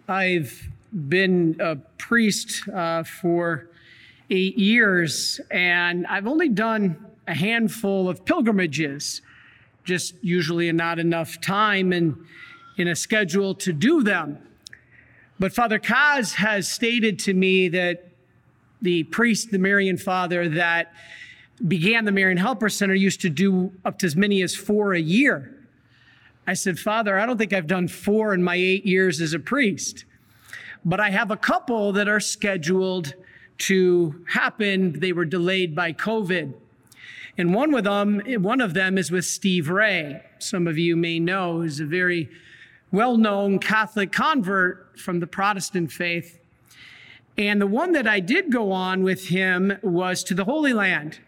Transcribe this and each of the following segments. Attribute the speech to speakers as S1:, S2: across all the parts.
S1: I've been a priest for 8 years, and I've only done a handful of pilgrimages, just usually not enough time and in a schedule to do them. But Father Kaz has stated to me that the priest, the Marian father that began the Marian Helper Center, used to do up to as many as 4 a year. I said, Father, I don't think I've done 4 in my 8 years as a priest, but I have a couple that are scheduled to happen. They were delayed by COVID. And one of them is with Steve Ray. Some of you may know, is a very well-known Catholic convert from the Protestant faith. And the one that I did go on with him was to the Holy Land.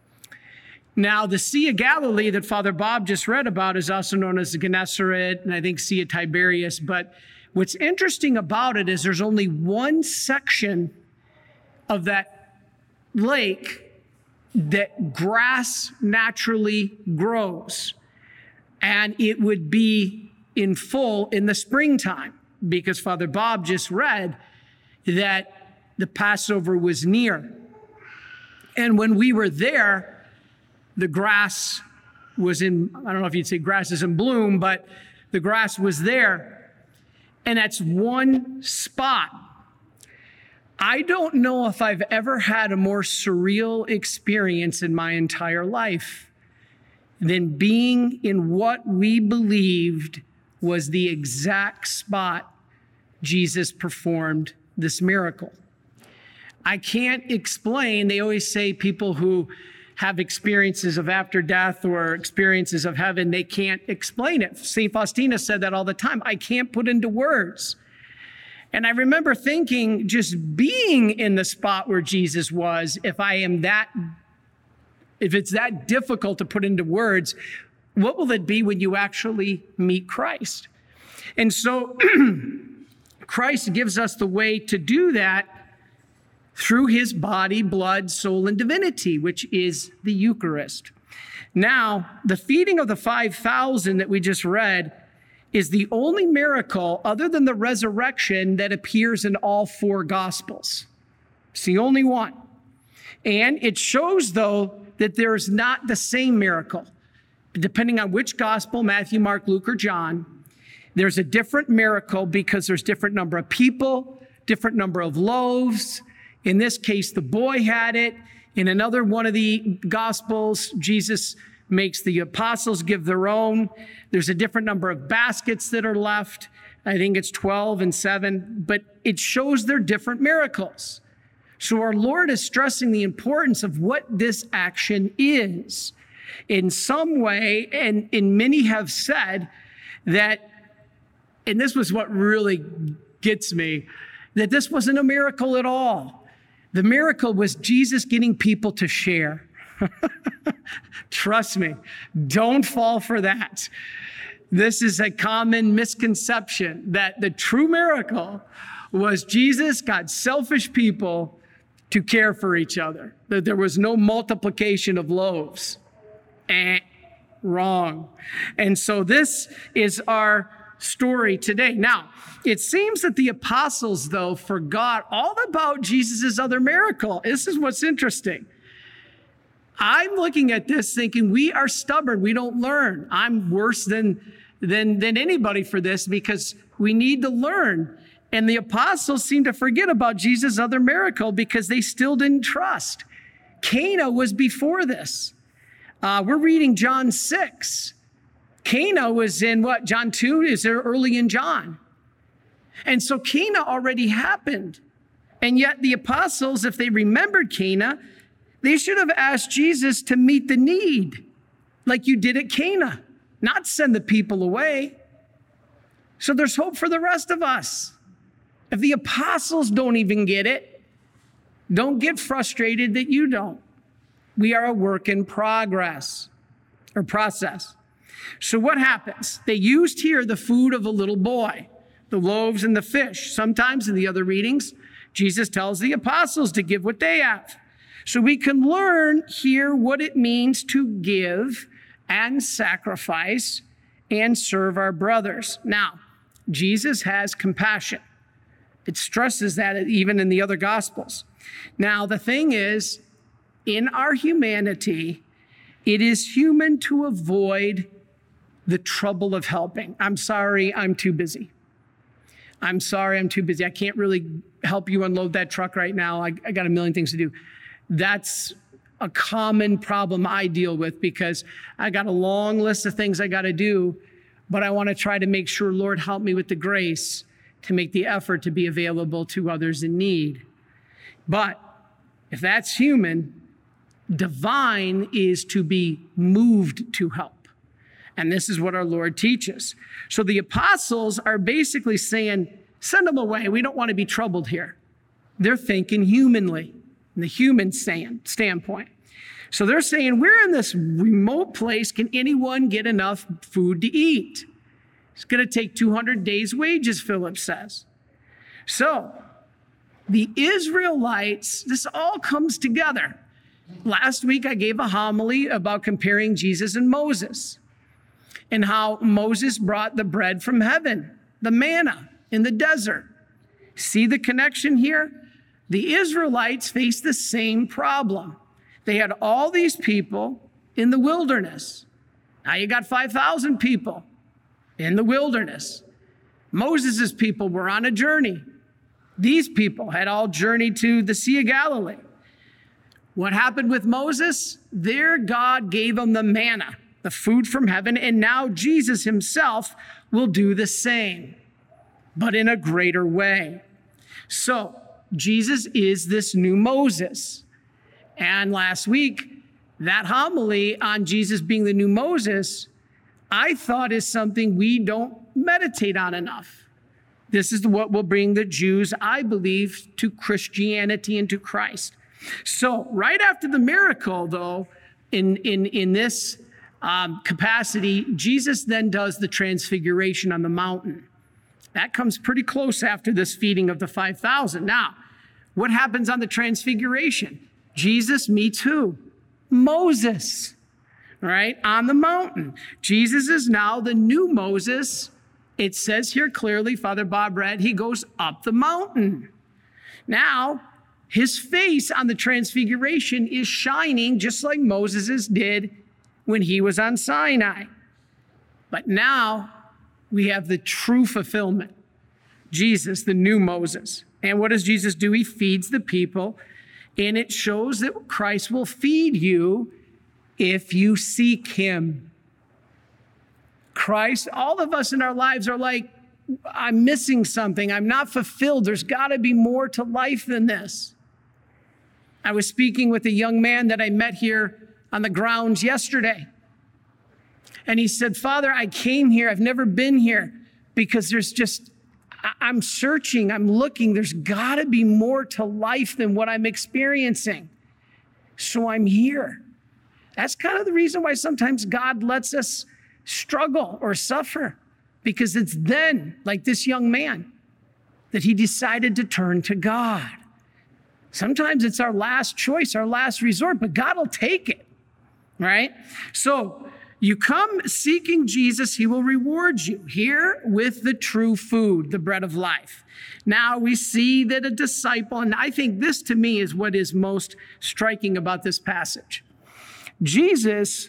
S1: Now, the Sea of Galilee that Father Bob just read about is also known as the Gennesaret, and I think Sea of Tiberias. But what's interesting about it is there's only one section of that lake that grass naturally grows. And it would be in full in the springtime, because Father Bob just read that the Passover was near. And when we were there, the grass was in, I don't know if you'd say grass is in bloom, but the grass was there. And that's one spot. I don't know if I've ever had a more surreal experience in my entire life than being in what we believed was the exact spot Jesus performed this miracle. I can't explain. They always say people who have experiences of after death or experiences of heaven, they can't explain it. St. Faustina said that all the time. I can't put into words. And I remember thinking, just being in the spot where Jesus was, if it's that difficult to put into words, what will it be when you actually meet Christ? And so Christ gives us the way to do that through his body, blood, soul, and divinity, which is the Eucharist. Now, the feeding of the 5,000 that we just read is the only miracle other than the resurrection that appears in all 4 Gospels. It's the only one. And it shows, though, that there is not the same miracle. Depending on which Gospel, Matthew, Mark, Luke, or John, there's a different miracle because there's different number of people, different number of loaves. In this case, the boy had it. In another one of the Gospels, Jesus makes the apostles give their own. There's a different number of baskets that are left. I think it's 12 and 7, but it shows they're different miracles. So our Lord is stressing the importance of what this action is. In some way, and many have said that, and this was what really gets me, that this wasn't a miracle at all. The miracle was Jesus getting people to share. Trust me, don't fall for that. This is a common misconception that the true miracle was Jesus got selfish people to care for each other, that there was no multiplication of loaves. Wrong. And so this is our story today. Now, it seems that the apostles, though, forgot all about Jesus' other miracle. This is what's interesting. I'm looking at this thinking we are stubborn. We don't learn. I'm worse than anybody for this because we need to learn. And the apostles seem to forget about Jesus' other miracle because they still didn't trust. Cana was before this. We're reading John 6. Cana was in what? John 2 is there early in John. And so Cana already happened. And yet the apostles, if they remembered Cana, they should have asked Jesus to meet the need like you did at Cana, not send the people away. So there's hope for the rest of us. If the apostles don't even get it, don't get frustrated that you don't. We are a work in progress or process. So what happens? They used here the food of a little boy, the loaves and the fish. Sometimes in the other readings, Jesus tells the apostles to give what they have. So we can learn here what it means to give and sacrifice and serve our brothers. Now, Jesus has compassion. It stresses that even in the other Gospels. Now, the thing is, in our humanity, it is human to avoid the trouble of helping. I'm sorry, I'm too busy. I'm sorry, I'm too busy. I can't really help you unload that truck right now. I got a million things to do. That's a common problem I deal with because I got a long list of things I got to do, but I want to try to make sure, Lord, help me with the grace to make the effort to be available to others in need. But if that's human, divine is to be moved to help. And this is what our Lord teaches. So the apostles are basically saying, send them away. We don't want to be troubled here. They're thinking humanly, in the human standpoint. So they're saying, we're in this remote place. Can anyone get enough food to eat? It's going to take 200 days' wages, Philip says. So the Israelites, this all comes together. Last week, I gave a homily about comparing Jesus and Moses and how Moses brought the bread from heaven, the manna in the desert. See the connection here? The Israelites faced the same problem. They had all these people in the wilderness. Now you got 5,000 people in the wilderness. Moses' people were on a journey. These people had all journeyed to the Sea of Galilee. What happened with Moses? There God gave them the manna, the food from heaven, and now Jesus himself will do the same, but in a greater way. So Jesus is this new Moses. And last week, that homily on Jesus being the new Moses, I thought is something we don't meditate on enough. This is what will bring the Jews, I believe, to Christianity and to Christ. So right after the miracle, though, in this capacity, Jesus then does the transfiguration on the mountain. That comes pretty close after this feeding of the 5,000. Now, what happens on the transfiguration? Jesus meets who? Moses, right? On the mountain. Jesus is now the new Moses. It says here clearly, Father Bob read, he goes up the mountain. Now, his face on the transfiguration is shining just like Moses's did when he was on Sinai. But now we have the true fulfillment. Jesus, the new Moses. And what does Jesus do? He feeds the people. And it shows that Christ will feed you if you seek him. Christ, all of us in our lives are like, I'm missing something. I'm not fulfilled. There's got to be more to life than this. I was speaking with a young man that I met here on the grounds yesterday. And he said, Father, I came here. I've never been here because I'm searching, I'm looking. There's got to be more to life than what I'm experiencing. So I'm here. That's kind of the reason why sometimes God lets us struggle or suffer, because it's then, like this young man, that he decided to turn to God. Sometimes it's our last choice, our last resort, but God will take it, right? So you come seeking Jesus, he will reward you here with the true food, the bread of life. Now we see that a disciple, and I think this to me is what is most striking about this passage. Jesus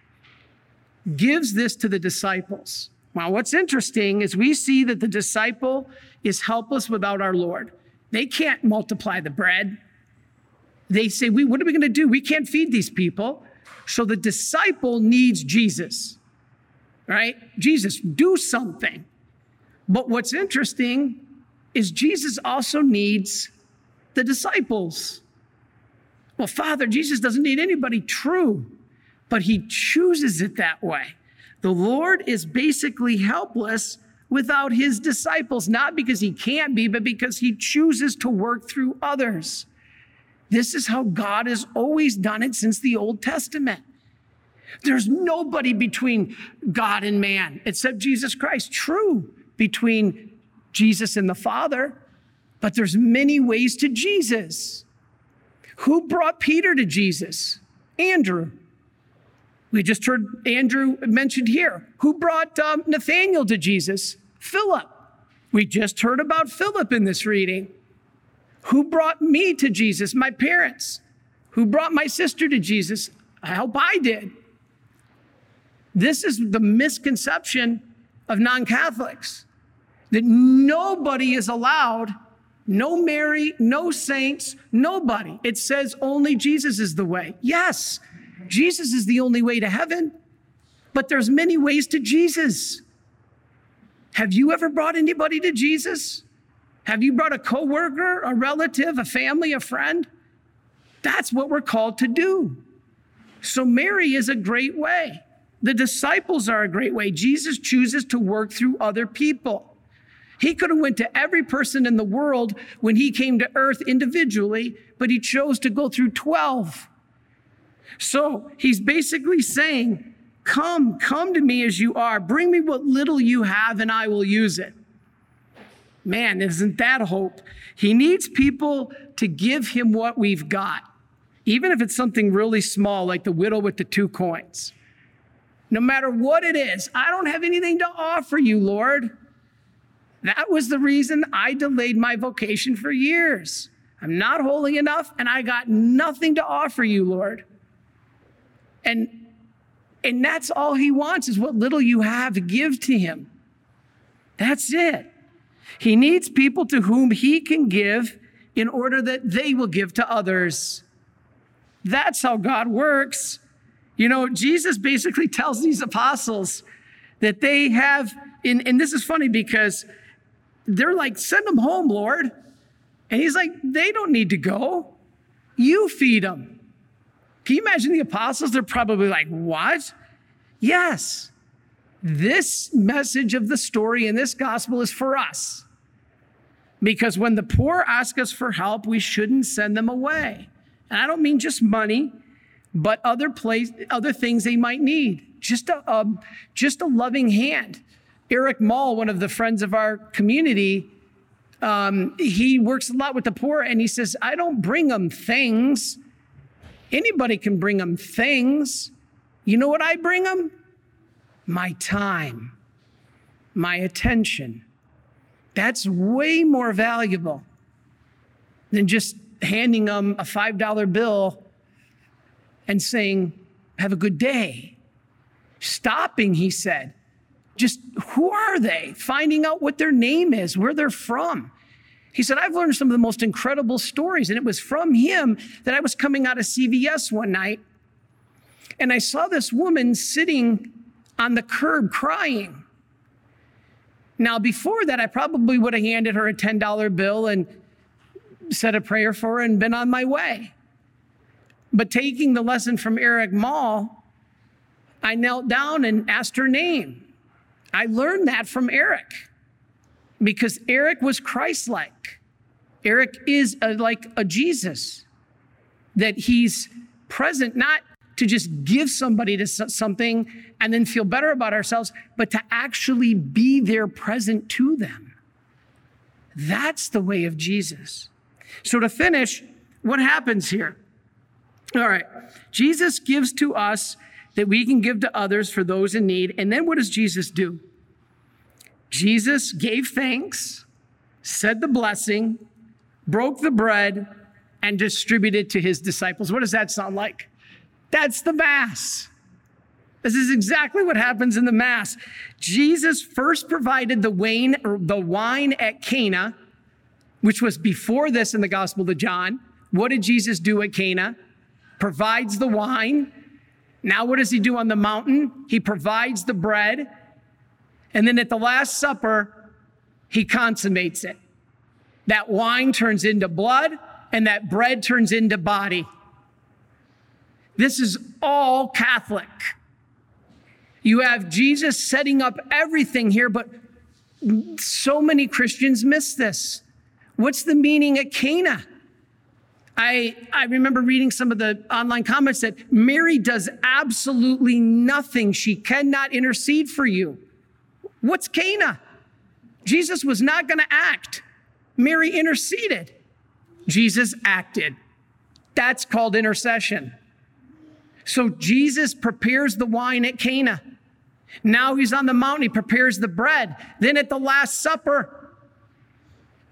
S1: gives this to the disciples. Now what's interesting is we see that the disciple is helpless without our Lord. They can't multiply the bread. They say, what are we going to do? We can't feed these people. So the disciple needs Jesus, right? Jesus, do something. But what's interesting is Jesus also needs the disciples. Well, Father, Jesus doesn't need anybody, true, but he chooses it that way. The Lord is basically helpless without his disciples, not because he can't be, but because he chooses to work through others. This is how God has always done it since the Old Testament. There's nobody between God and man except Jesus Christ. True, between Jesus and the Father, but there's many ways to Jesus. Who brought Peter to Jesus? Andrew. We just heard Andrew mentioned here. Who brought Nathanael to Jesus? Philip. We just heard about Philip in this reading. Who brought me to Jesus? My parents. Who brought my sister to Jesus? I hope I did. This is the misconception of non-Catholics, that nobody is allowed, no Mary, no saints, nobody. It says only Jesus is the way. Yes, Jesus is the only way to heaven, but there's many ways to Jesus. Have you ever brought anybody to Jesus? Have you brought a coworker, a relative, a family, a friend? That's what we're called to do. So Mary is a great way. The disciples are a great way. Jesus chooses to work through other people. He could have went to every person in the world when he came to earth individually, but he chose to go through 12. So he's basically saying, come to me as you are. Bring me what little you have and I will use it. Man, isn't that hope? He needs people to give him what we've got, even if it's something really small like the widow with the 2 coins. No matter what it is, I don't have anything to offer you, Lord. That was the reason I delayed my vocation for years. I'm not holy enough, and I got nothing to offer you, Lord. And that's all he wants, is what little you have, give to him. That's it. He needs people to whom he can give in order that they will give to others. That's how God works. You know, Jesus basically tells these apostles that they have, and this is funny because they're like, send them home, Lord. And he's like, they don't need to go. You feed them. Can you imagine the apostles? They're probably like, what? Yes. This message of the story in this gospel is for us. Because when the poor ask us for help, we shouldn't send them away. And I don't mean just money, but other things they might need. Just a loving hand. Eric Mall, one of the friends of our community, he works a lot with the poor, and he says, I don't bring them things. Anybody can bring them things. You know what I bring them? My time, my attention. That's way more valuable than just handing them a $5 bill and saying, have a good day. Stopping, he said. Just, who are they? Finding out what their name is, where they're from. He said, I've learned some of the most incredible stories, and it was from him that I was coming out of CVS one night, and I saw this woman sitting on the curb crying. Now, before that, I probably would have handed her a $10 bill and said a prayer for her and been on my way. But taking the lesson from Eric Mall, I knelt down and asked her name. I learned that from Eric because Eric was Christ-like. Eric is like a Jesus, that he's present not to just give somebody to something and then feel better about ourselves, but to actually be there present to them. That's the way of Jesus. So to finish, what happens here? All right, Jesus gives to us that we can give to others for those in need. And then what does Jesus do? Jesus gave thanks, said the blessing, broke the bread, and distributed to his disciples. What does that sound like? That's the Mass. This is exactly what happens in the Mass. Jesus first provided the wine at Cana, which was before this in the Gospel of John. What did Jesus do at Cana? Provides the wine. Now what does he do on the mountain? He provides the bread. And then at the Last Supper, he consummates it. That wine turns into blood, and that bread turns into body. This is all Catholic. You have Jesus setting up everything here, but so many Christians miss this. What's the meaning at Cana? I remember reading some of the online comments that Mary does absolutely nothing. She cannot intercede for you. What's Cana? Jesus was not going to act. Mary interceded. Jesus acted. That's called intercession. So Jesus prepares the wine at Cana. Now he's on the mountain. He prepares the bread. Then at the Last Supper,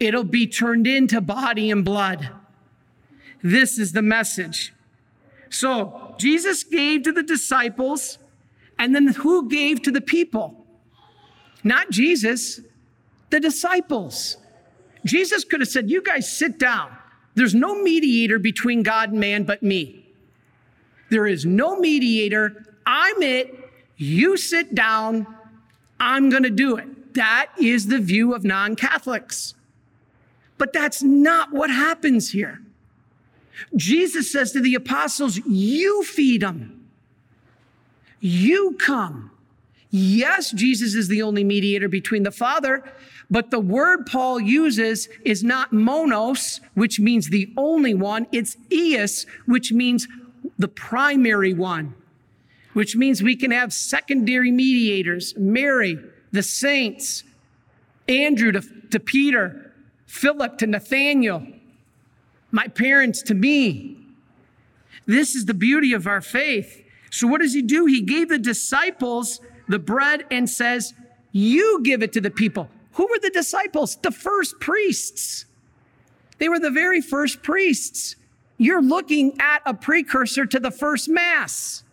S1: it'll be turned into body and blood. This is the message. So Jesus gave to the disciples, and then who gave to the people? Not Jesus, the disciples. Jesus could have said, you guys sit down. There's no mediator between God and man but me. There is no mediator. I'm it. You sit down. I'm going to do it. That is the view of non-Catholics. But that's not what happens here. Jesus says to the apostles, you feed them. You come. Yes, Jesus is the only mediator between the Father, but the word Paul uses is not monos, which means the only one. It's ius, which means the primary one, which means we can have secondary mediators, Mary, the saints, Andrew to Peter, Philip to Nathaniel, my parents to me. This is the beauty of our faith. So what does he do? He gave the disciples the bread and says, you give it to the people. Who were the disciples? The first priests. They were the very first priests. You're looking at a precursor to the first Mass.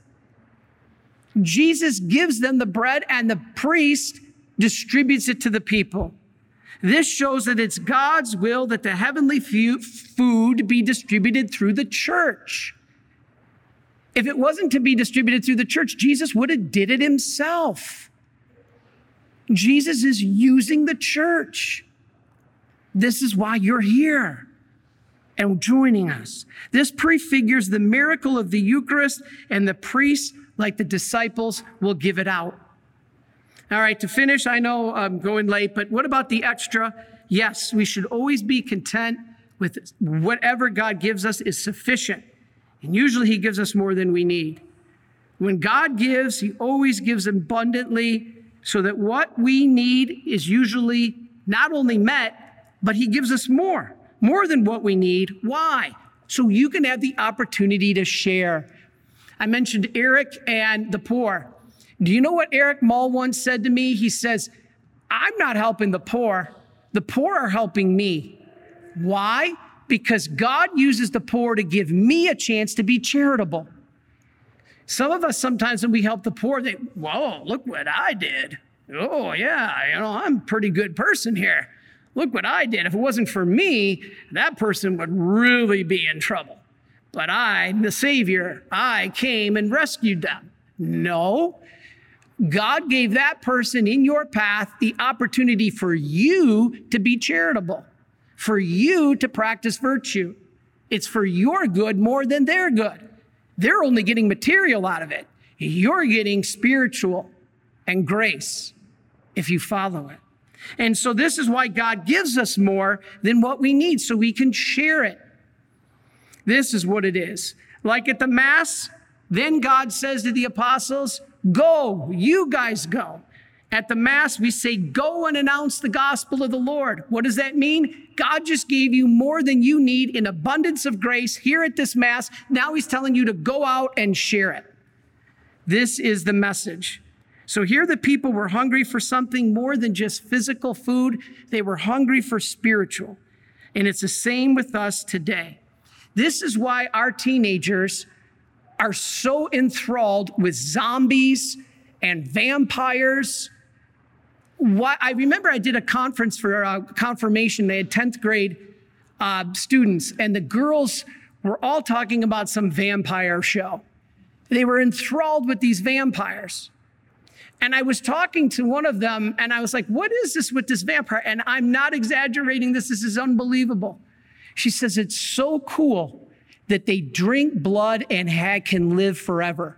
S1: Jesus gives them the bread and the priest distributes it to the people. This shows that it's God's will that the heavenly food be distributed through the church. If it wasn't to be distributed through the church, Jesus would have did it himself. Jesus is using the church. This is why you're here and joining us. This prefigures the miracle of the Eucharist, and the priests, like the disciples, will give it out. All right, to finish, I know I'm going late, but what about the extra? Yes, we should always be content with whatever God gives us is sufficient. And usually he gives us more than we need. When God gives, he always gives abundantly, so that what we need is usually not only met, but he gives us more than what we need. Why? So you can have the opportunity to share. I mentioned Eric and the poor. Do you know what Eric Mull once said to me? He says, I'm not helping the poor are helping me. Why? Because God uses the poor to give me a chance to be charitable. Some of us, sometimes when we help the poor, whoa, look what I did. Oh yeah, I'm a pretty good person here. Look what I did. If it wasn't for me, that person would really be in trouble. But I, the Savior, I came and rescued them. No, God gave that person in your path the opportunity for you to be charitable, for you to practice virtue. It's for your good more than their good. They're only getting material out of it. You're getting spiritual and grace if you follow it. And so this is why God gives us more than what we need, so we can share it. This is what it is. Like at the Mass, then God says to the apostles, go, you guys go. At the Mass, we say, go and announce the gospel of the Lord. What does that mean? God just gave you more than you need in abundance of grace here at this Mass. Now he's telling you to go out and share it. This is the message. So here the people were hungry for something more than just physical food. They were hungry for spiritual. And it's the same with us today. This is why our teenagers are so enthralled with zombies and vampires. I remember I did a conference for confirmation. They had 10th grade students, and the girls were all talking about some vampire show. They were enthralled with these vampires. And I was talking to one of them, and I was like, what is this with this vampire? And I'm not exaggerating this. This is unbelievable. She says, it's so cool that they drink blood and can live forever.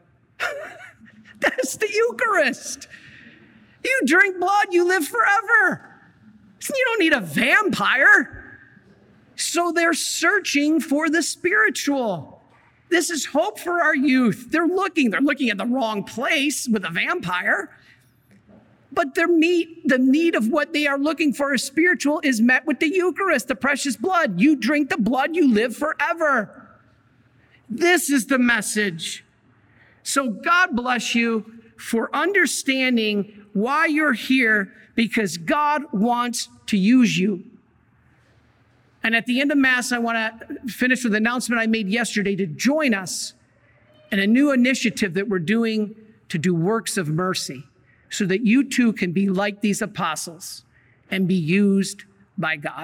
S1: That's the Eucharist. You drink blood, you live forever. You don't need a vampire. So they're searching for the spiritual. This is hope for our youth. They're looking at the wrong place with a vampire. But the need of what they are looking for is spiritual is met with the Eucharist, the precious blood. You drink the blood, you live forever. This is the message. So God bless you for understanding why you're here, because God wants to use you. And at the end of Mass, I want to finish with an announcement I made yesterday to join us in a new initiative that we're doing to do works of mercy so that you too can be like these apostles and be used by God.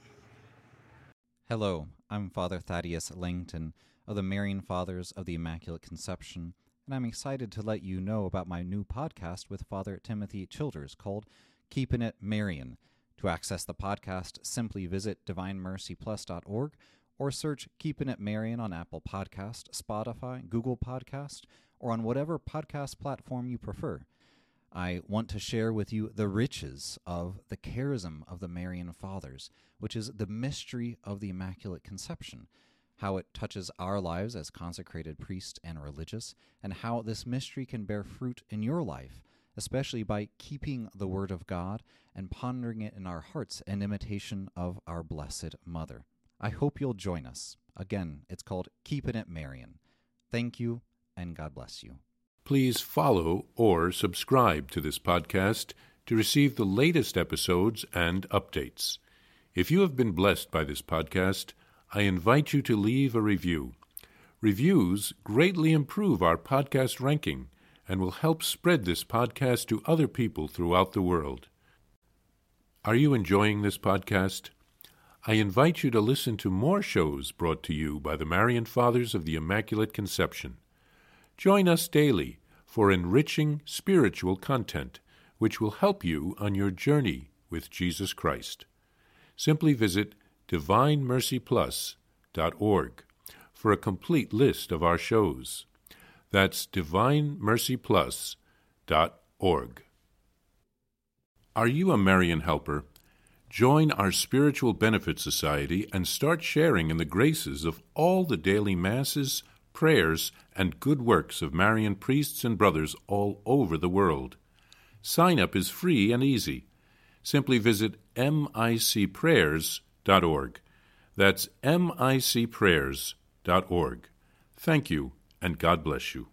S2: Hello, I'm Father Thaddeus Langton of the Marian Fathers of the Immaculate Conception, and I'm excited to let you know about my new podcast with Father Timothy Childers called Keepin' It Marian. To access the podcast, simply visit divinemercyplus.org or search Keepin' It Marian on Apple Podcast, Spotify, Google Podcast, or on whatever podcast platform you prefer. I want to share with you the riches of the charism of the Marian Fathers, which is the mystery of the Immaculate Conception, how it touches our lives as consecrated priests and religious, and how this mystery can bear fruit in your life, especially by keeping the Word of God and pondering it in our hearts in imitation of our Blessed Mother. I hope you'll join us. Again, it's called Keepin' It Marian. Thank you, and God bless you.
S3: Please follow or subscribe to this podcast to receive the latest episodes and updates. If you have been blessed by this podcast, I invite you to leave a review. Reviews greatly improve our podcast ranking and will help spread this podcast to other people throughout the world. Are you enjoying this podcast? I invite you to listen to more shows brought to you by the Marian Fathers of the Immaculate Conception. Join us daily for enriching spiritual content, which will help you on your journey with Jesus Christ. Simply visit divinemercyplus.org for a complete list of our shows. That's divinemercyplus.org. Are you a Marian helper? Join our Spiritual Benefit Society and start sharing in the graces of all the daily masses, prayers, and good works of Marian priests and brothers all over the world. Sign up is free and easy. Simply visit micprayers.org. That's micprayers.org. Thank you, and God bless you.